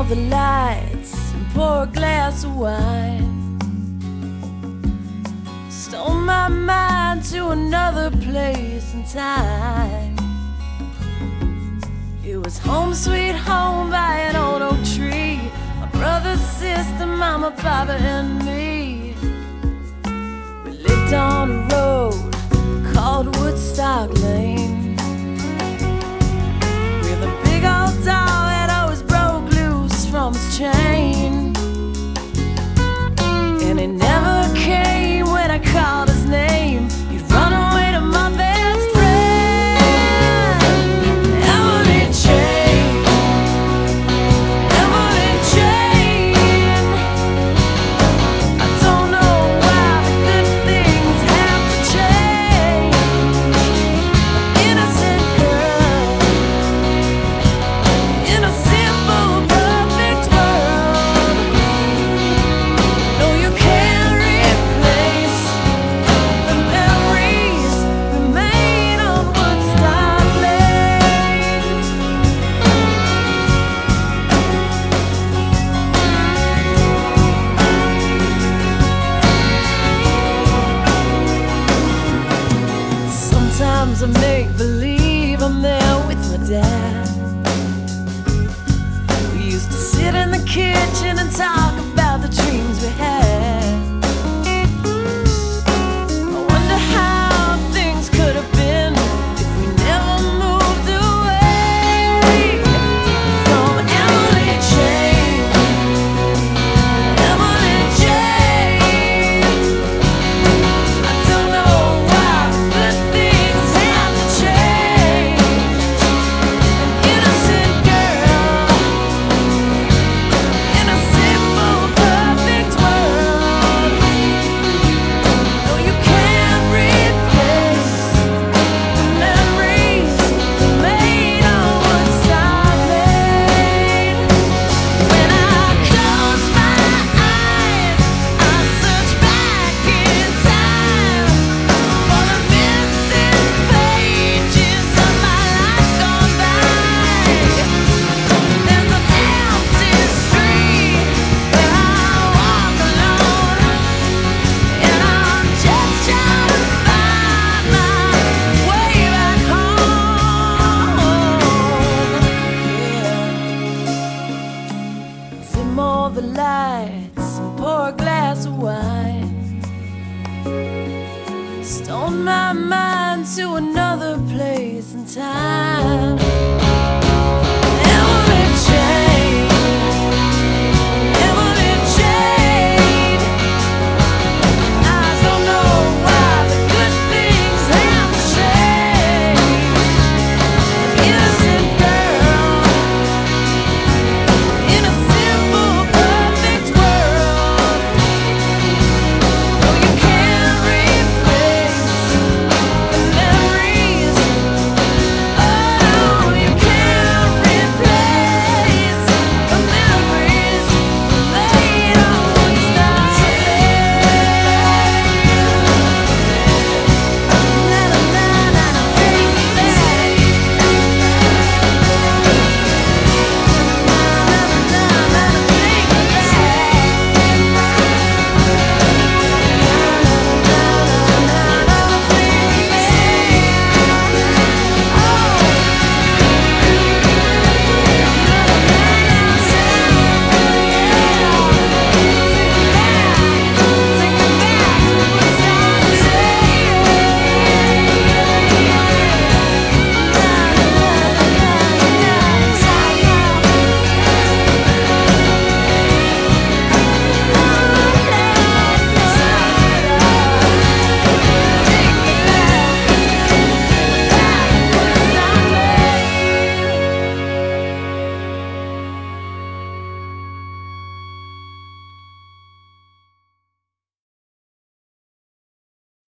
the lights and pour a glass of wine. Stole my mind to another place and time. It was home sweet home by an old oak tree. My brother, sister, mama, papa, and me. We lived on a road called Woodstock Lane, with a big old dog that always broke loose from its chain. And he never came when I called his name. He'd run away to my best friend, Emily Jane. Emily Jane. I don't know why the good things have to change. Innocent girl in a simple, perfect world. No, you can't replace the memories remain on Woodstock Lane. Sometimes I make believe I'm there with my dad. We used to sit in the kitchen and talk about the dreams we had. I wonder how things could have been if we never moved away from Emily Jane. Emily Jane. I don't know why the things have to change. An innocent girl in a simple, perfect world. No, you can't replace the memories made on Woodstock Lane. When I close my eyes, I search back in time for the missing pages of my life gone by. There's an empty street where I walk alone, and I'm just trying to find my way back home. Yeah. Dim all the lights and pour a glass of wine. Stole my mind to another place and time.